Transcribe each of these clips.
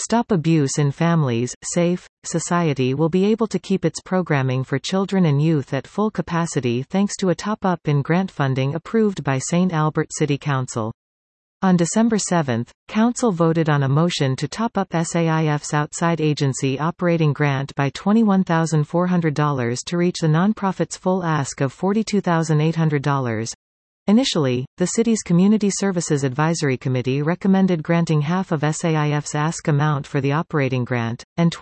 Stop Abuse in Families, SAFE, Society will be able to keep its programming for children and youth at full capacity thanks to a top-up in grant funding approved by St. Albert City Council. On December 7, Council voted on a motion to top up SAIF's outside agency operating grant by $21,400 to reach the nonprofit's full ask of $42,800. Initially, the city's Community Services Advisory Committee recommended granting half of SAIF's ask amount for the operating grant, and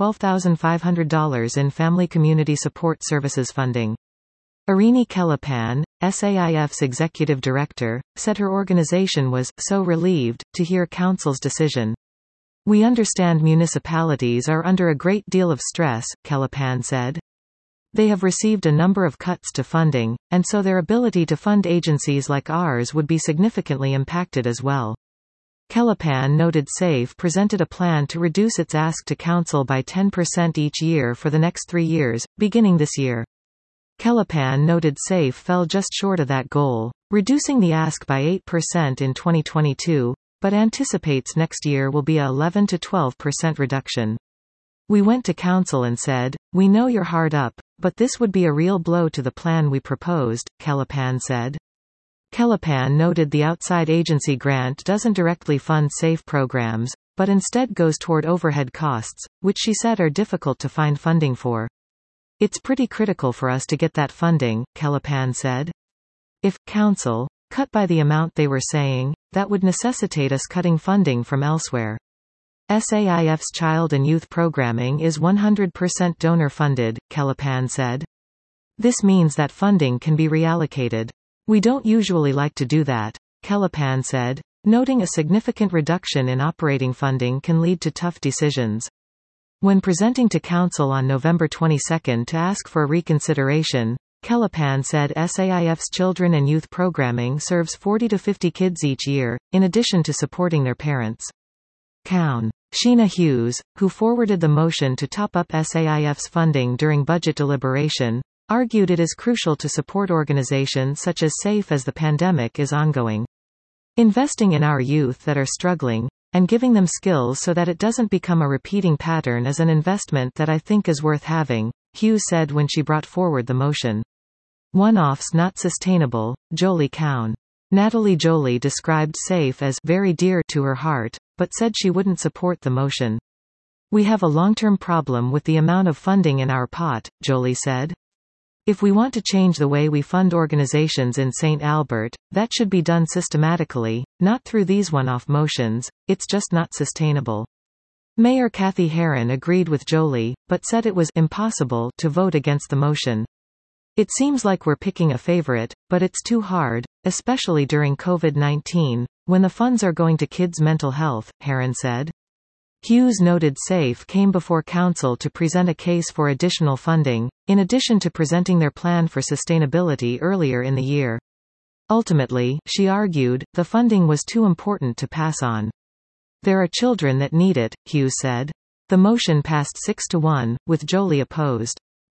$12,500 in Family Community Support Services funding. Irini Kelepan, SAIF's executive director, said her organization was so relieved to hear Council's decision. "We understand municipalities are under a great deal of stress," Kelepan said. "They have received a number of cuts to funding, and so their ability to fund agencies like ours would be significantly impacted as well." Kelepan noted SAFE presented a plan to reduce its ask to Council by 10% each year for the next 3 years, beginning this year. Kelepan noted SAFE fell just short of that goal, reducing the ask by 8% in 2022, but anticipates next year will be a 11 to 12% reduction. "We went to Council and said, we know you're hard up, but this would be a real blow to the plan we proposed," Kelepan said. Kelepan noted the outside agency grant doesn't directly fund SAFE programs, but instead goes toward overhead costs, which she said are difficult to find funding for. "It's pretty critical for us to get that funding," Kelepan said. "If Council cut by the amount they were saying, that would necessitate us cutting funding from elsewhere." SAIF's child and youth programming is 100% donor-funded, Kelepan said. "This means that funding can be reallocated. We don't usually like to do that," Kelepan said, noting a significant reduction in operating funding can lead to tough decisions. When presenting to Council on November 22 to ask for reconsideration, Kelepan said SAIF's children and youth programming serves 40 to 50 kids each year, in addition to supporting their parents. Cown. Sheena Hughes, who forwarded the motion to top up SAIF's funding during budget deliberation, argued it is crucial to support organizations such as SAFE as the pandemic is ongoing. "Investing in our youth that are struggling, and giving them skills so that it doesn't become a repeating pattern is an investment that I think is worth having," Hughes said when she brought forward the motion. "One-offs not sustainable," Jolie Cown. Natalie Jolie described SAFE as very dear to her heart, but said she wouldn't support the motion. "We have a long-term problem with the amount of funding in our pot," Jolie said. "If we want to change the way we fund organizations in St. Albert, that should be done systematically, not through these one-off motions. It's just not sustainable." Mayor Kathy Herron agreed with Jolie, but said it was impossible to vote against the motion. "It seems like we're picking a favorite, but it's too hard, especially during COVID-19, when the funds are going to kids' mental health," Herron said. Hughes noted SAFE came before Council to present a case for additional funding, in addition to presenting their plan for sustainability earlier in the year. Ultimately, she argued, the funding was too important to pass on. "There are children that need it," Hughes said. The motion passed 6-1, with Jolie opposed.